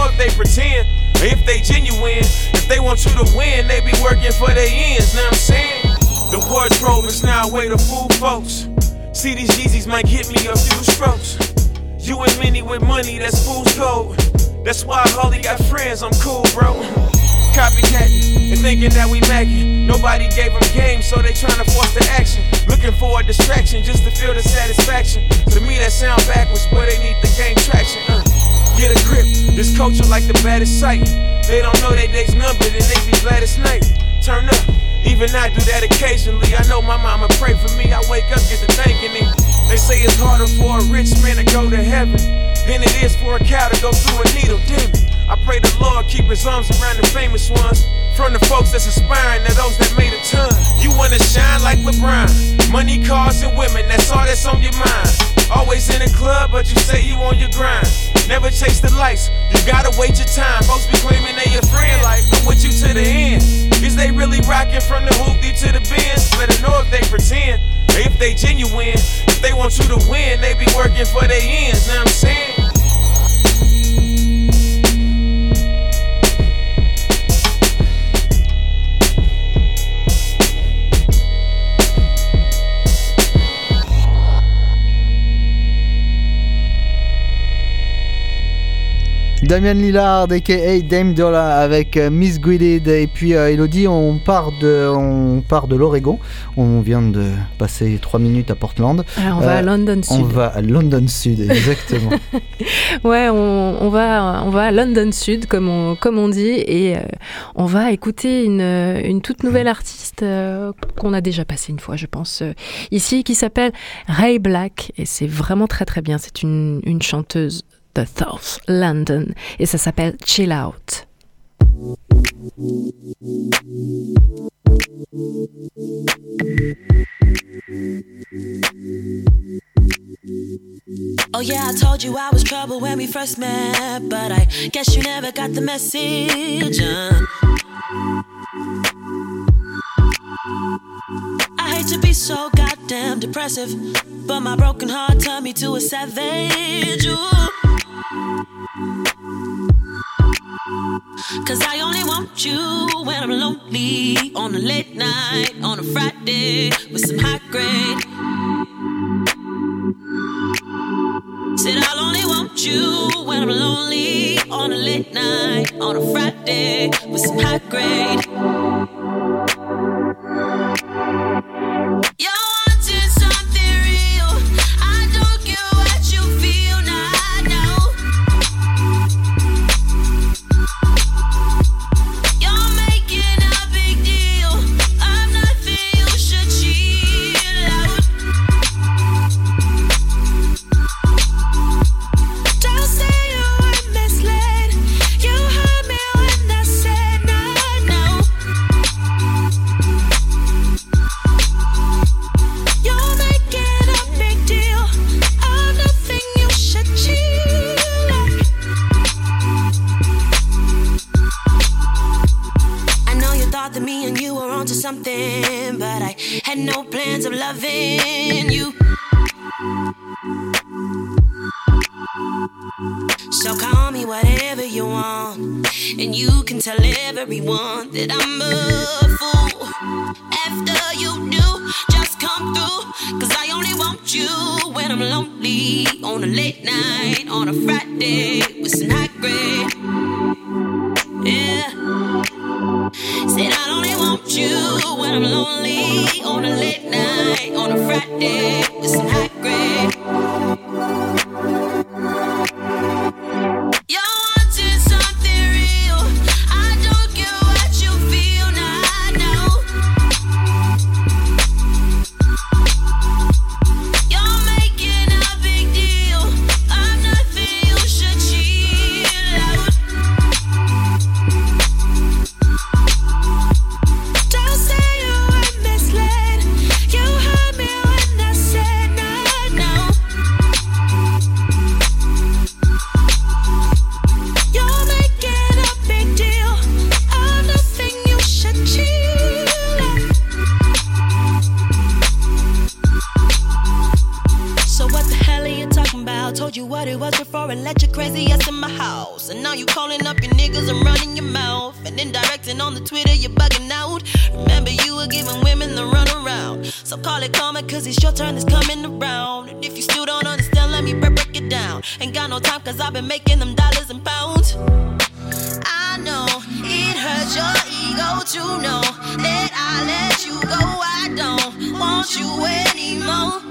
pretend. Or if they genuine, if they want you to win, they be working for their ends, know what I'm saying? The wardrobe is now a way to fool folks. See these Yeezys might get me a few strokes. You and many with money, that's fool's gold. That's why I hardly got friends, I'm cool, bro. Copycatting and thinking that we macking. Nobody gave them game, so they tryna force the action. Looking for a distraction just to feel the satisfaction. To me that sound backwards, but they need to gain traction. Get a grip, this culture like the baddest sight. They don't know their days numbered and they be glad it's night. Turn up, even I do that occasionally. I know my mama pray for me, I wake up, get to thanking him. They say it's harder for a rich man to go to heaven than it is for a cow to go through a needle, damn it. I pray the Lord keep his arms around the famous ones. From the folks that's aspiring to those that made a ton. You wanna shine like LeBron. Money, cars, and women, that's all that's on your mind. Always in the club, but you say you on your grind. Never chase the lights, you gotta wait your time. Folks be claiming they your friend, like I'm with you to the end. Is they really rocking from the hoopty to the Benz? Better know if they pretend, or if they genuine. If they want you to win, they be working for their ends, know what I'm saying? Damian Lillard aka Dame Dollar avec Miss Guided et puis Elodie, on part de l'Oregon. On vient de passer 3 minutes à Portland. Alors on va à London Sud. On va à London Sud, exactement. Ouais, on va à London Sud comme on dit et on va écouter une toute nouvelle artiste qu'on a déjà passée une fois, je pense, ici, qui s'appelle Ray Black et c'est vraiment très très bien. C'est une chanteuse de South London et ça s'appelle Chill Out. Oh yeah, I told you I was trouble when we first met, but I guess you never got the message. I hate to be so goddamn depressive, but my broken heart turned me to a savage. Ooh. Cause I only want you when I'm lonely, on a late night, on a Friday, with some high grade. Said I'll only want you when I'm lonely, on a late night, on a Friday, with some high grade. Something, but I had no plans of loving you. So call me whatever you want, and you can tell everyone that I'm a fool. After you do, just come through, cause I only want you when I'm lonely, on a late night, on a Friday, with some high grade. Yeah. Said I only want you when I'm lonely, on a late night, on a Friday, with some high grade. You're wanting something real, I don't care what you feel now, no. You're making a big deal of nothing, you should chill out. VVS in my house. And now you calling up your niggas and running your mouth. And then directing on the Twitter, you're bugging out. Remember you were giving women the runaround. So call it karma, cause it's your turn that's coming around. And if you still don't understand, let me break it down. Ain't got no time cause I've been making them dollars and pounds. I know it hurts your ego to know that I let you go. I don't want you anymore.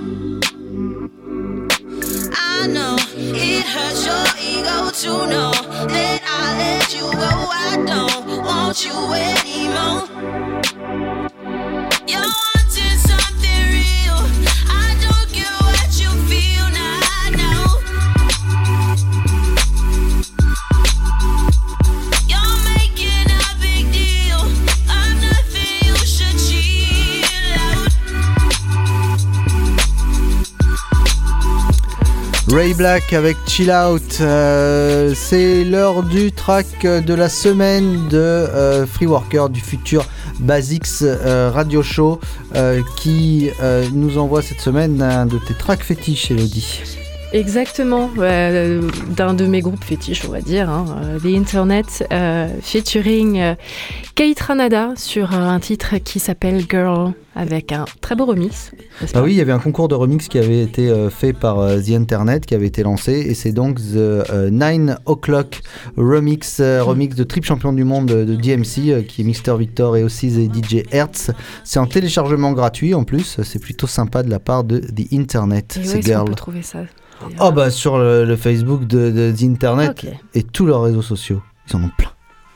I know it hurts your ego to know that I let you go. I don't want you anymore. You're wanting something real. I don't care what you feel now. I know. You're making a big deal of nothing. You should chill out. Ray Black avec Chill Out, c'est l'heure du track de la semaine de Free Worker du futur Basics Radio Show qui nous envoie cette semaine un de tes tracks fétiches, Elodie. Exactement, d'un de mes groupes fétiches, on va dire, hein, The Internet, featuring Kate Ranada sur un titre qui s'appelle Girl, avec un très beau remix. Ah oui, il y avait un concours de remix qui avait été fait par The Internet, qui avait été lancé, et c'est donc The 9 O'Clock remix, remix de triple champion du monde de DMC, qui est Mr Victor et aussi The DJ Hertz. C'est en téléchargement gratuit en plus, c'est plutôt sympa de la part de The Internet. Et c'est où Girl. on peut trouver ça? Oh bah sur le Facebook de The Internet, okay. Et tous leurs réseaux sociaux, ils en ont plein.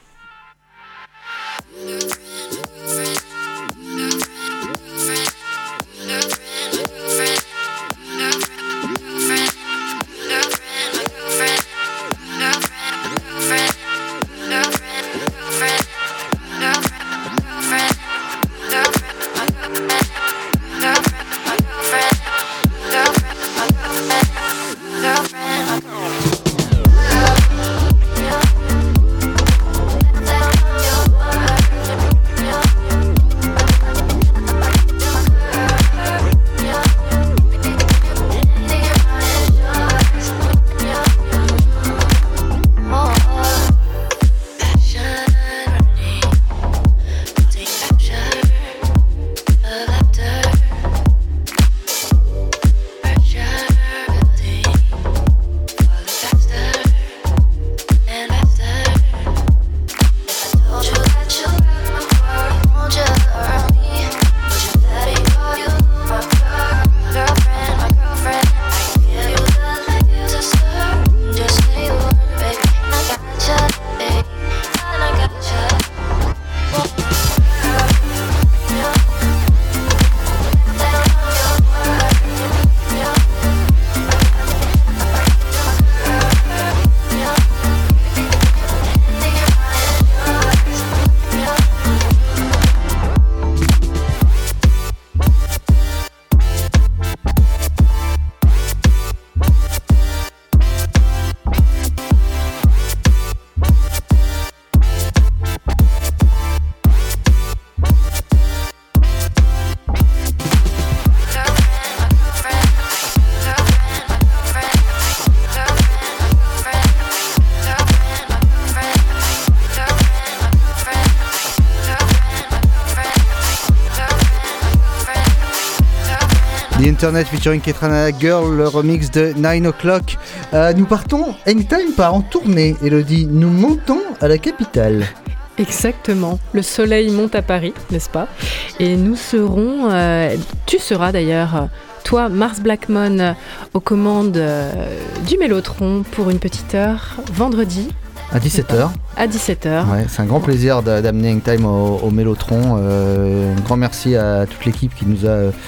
The Internet featuring Ketrana Girl, le remix de 9 O'Clock. Nous partons Anytime part en tournée, Elodie. Nous montons à la capitale. Exactement. Le soleil monte à Paris, n'est-ce pas? Et nous serons... tu seras d'ailleurs... Toi, Mars Blackmon, aux commandes du Mélotron pour une petite heure, vendredi. À 17h. À 17h. Ouais, c'est un grand plaisir d'amener Hangtime au Mélotron. Un grand merci à toute l'équipe qui nous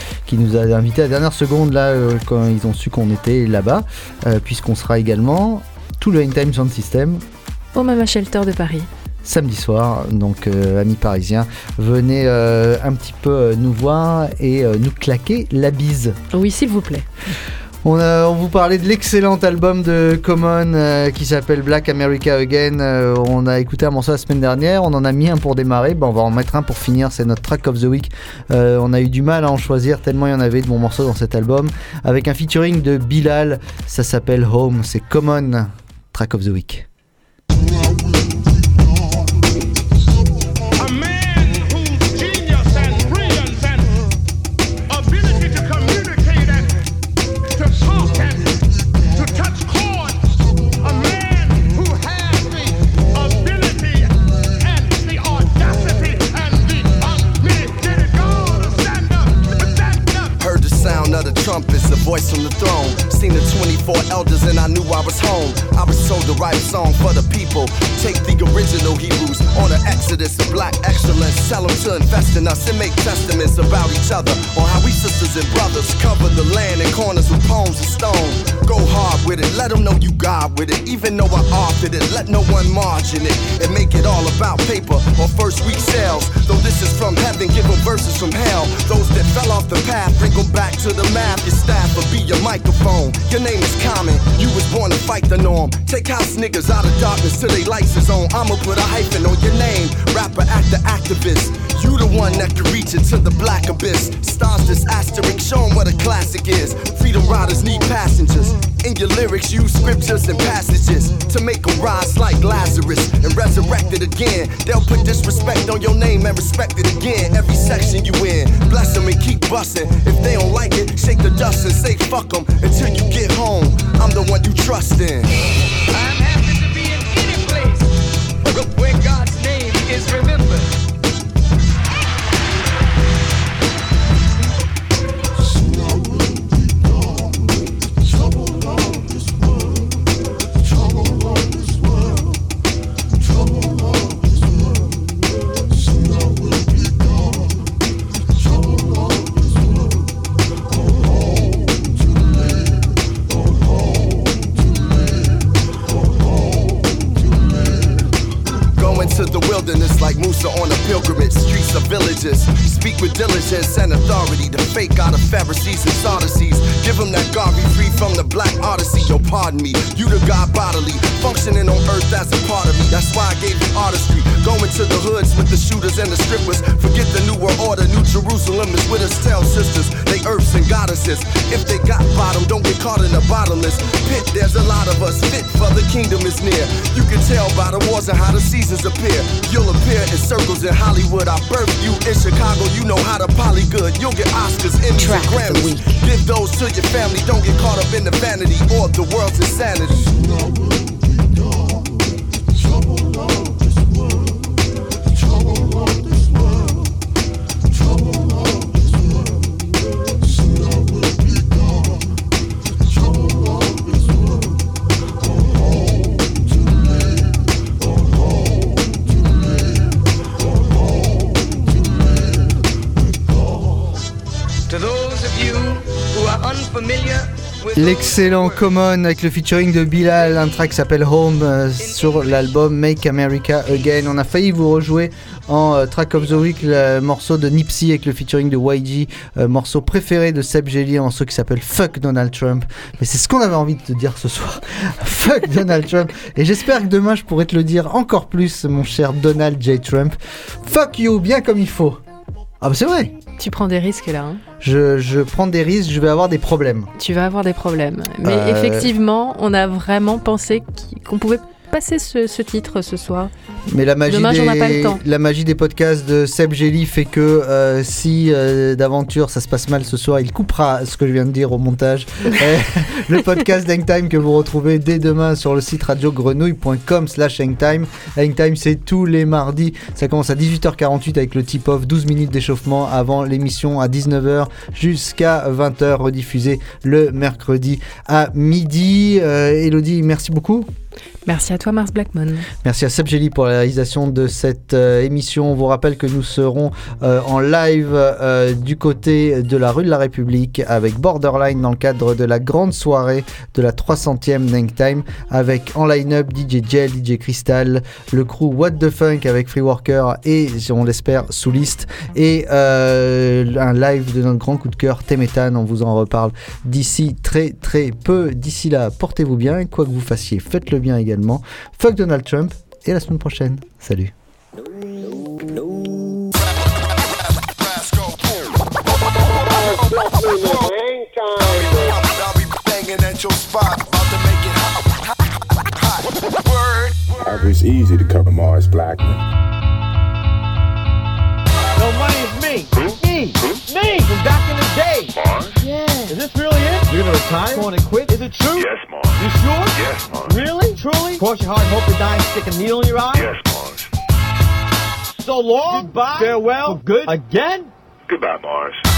a invités à la dernière seconde là, quand ils ont su qu'on était là-bas, puisqu'on sera également tout le Hangtime Sound System au Mama Shelter de Paris. Samedi soir, donc amis parisiens, venez un petit peu nous voir et nous claquer la bise. Oui, s'il vous plaît. On vous parlait de l'excellent album de Common qui s'appelle Black America Again. On a écouté un morceau la semaine dernière, on en a mis un pour démarrer, on va en mettre un pour finir, c'est notre track of the week. On a eu du mal à en choisir tellement il y en avait de bons morceaux dans cet album, avec un featuring de Bilal, ça s'appelle Home, c'est Common. Track of the Week. The trumpets, the voice from the throne. Seen the 24 elders and I knew I was home. I was told to write a song for the people. Take the original Hebrews on the exodus of black excellence. Tell them to invest in us and make testaments about each other. On how we sisters and brothers cover the land in corners with poems of stone. Go hard with it, let them know you God with it. Even though I authored it, let no one margin it. And make it all about paper or first week sales. Though this is from heaven, give them verses from hell. Those that fell off the path, bring them back to the math. Your staff will be your microphone. Your name is common, you was born to fight the norm. Take house niggas out of darkness till they lights is on. I'ma put a hyphen on your name. Rapper, actor, activist. You the one that can reach into the black abyss. Stars this asterisk, show 'em what a classic is. Freedom riders need passengers. In your lyrics, use scriptures and passages to make them rise like Lazarus and resurrected again. They'll put disrespect on your name and respect it again. Every section you in, bless them and keep bustin'. If they don't like it, shake the dust and say fuck them until you get home. I'm the one you trust in. I'm happy to be in any place where God's name is remembered. Like Musa on a pilgrimage, streets of villages. Speak with diligence and authority. The fake out of Pharisees and Sadducees. Give them that God, be free from the black odyssey. Yo, pardon me, you the God bodily, functioning on earth as a part of me. That's why I gave you artistry. Going to the hoods with the shooters and the strippers. Forget the new world order, New Jerusalem is with us. Tell sisters, they earths and goddesses. If they got bottom, don't get caught in a bottomless pit. There's a lot of us fit for the kingdom is near. You can tell by the wars and how the seasons appear. You'll appear in circles in Hollywood. I birthed you in Chicago, you know how to poly good. You'll get Oscars, Emmys, and Grammys. Give those to your family, don't get caught up in the vanity or the world's insanity. L'excellent Common avec le featuring de Bilal, un track qui s'appelle Home sur l'album Make America Again. On a failli vous rejouer en Track of the Week le morceau de Nipsey avec le featuring de YG, morceau préféré de Seb Jelly, un morceau qui s'appelle Fuck Donald Trump. Mais c'est ce qu'on avait envie de te dire ce soir. Fuck Donald Trump. Et j'espère que demain je pourrai te le dire encore plus, mon cher Donald J. Trump. Fuck you, bien comme il faut. Ah bah c'est vrai. Tu prends des risques là. Hein. Je prends des risques, je vais avoir des problèmes. Tu vas avoir des problèmes. Mais effectivement, on a vraiment pensé qu'on pouvait passer ce titre ce soir. Mais la magie Dommage, on n'a pas le temps. La magie des podcasts de Seb Jelly fait que si d'aventure ça se passe mal ce soir, il coupera ce que je viens de dire au montage. Le podcast d'Hangtime que vous retrouvez dès demain sur le site radiogrenouille.com/Hangtime. Hangtime, c'est tous les mardis. Ça commence à 18h48 avec le tip-off, 12 minutes d'échauffement avant l'émission à 19h jusqu'à 20h, rediffusé le mercredi à midi. Elodie, merci beaucoup. Merci à toi Mars Blackmon. Merci à Seb Jelly pour la réalisation de cette émission. On vous rappelle que nous serons en live du côté de la rue de la République avec Borderline dans le cadre de la grande soirée de la 300e Hangtime avec en line-up DJ Gel, DJ Crystal, le crew What the Funk avec Free Worker et on l'espère Souliste et un live de notre grand coup de cœur Temetan. On vous en reparle d'ici très très peu. D'ici là, portez-vous bien et quoi que vous fassiez, faites-le bien également. Fuck Donald Trump et à la semaine prochaine. Salut. I'll be banging at your spot, about to make it hot. It's easy to cover Mars Blackman. No, money is me. Me. Me. From back in the day. Mars? Yeah. Is this really it? You're gonna retire? Want to quit? Is it true? Yes, Mars. You sure? Yes, Mars. Really? Truly? Cross your heart and hope to die and stick a needle in your eye? Yes, Mars. So long. Goodbye. Farewell. For good. Again? Goodbye, Mars.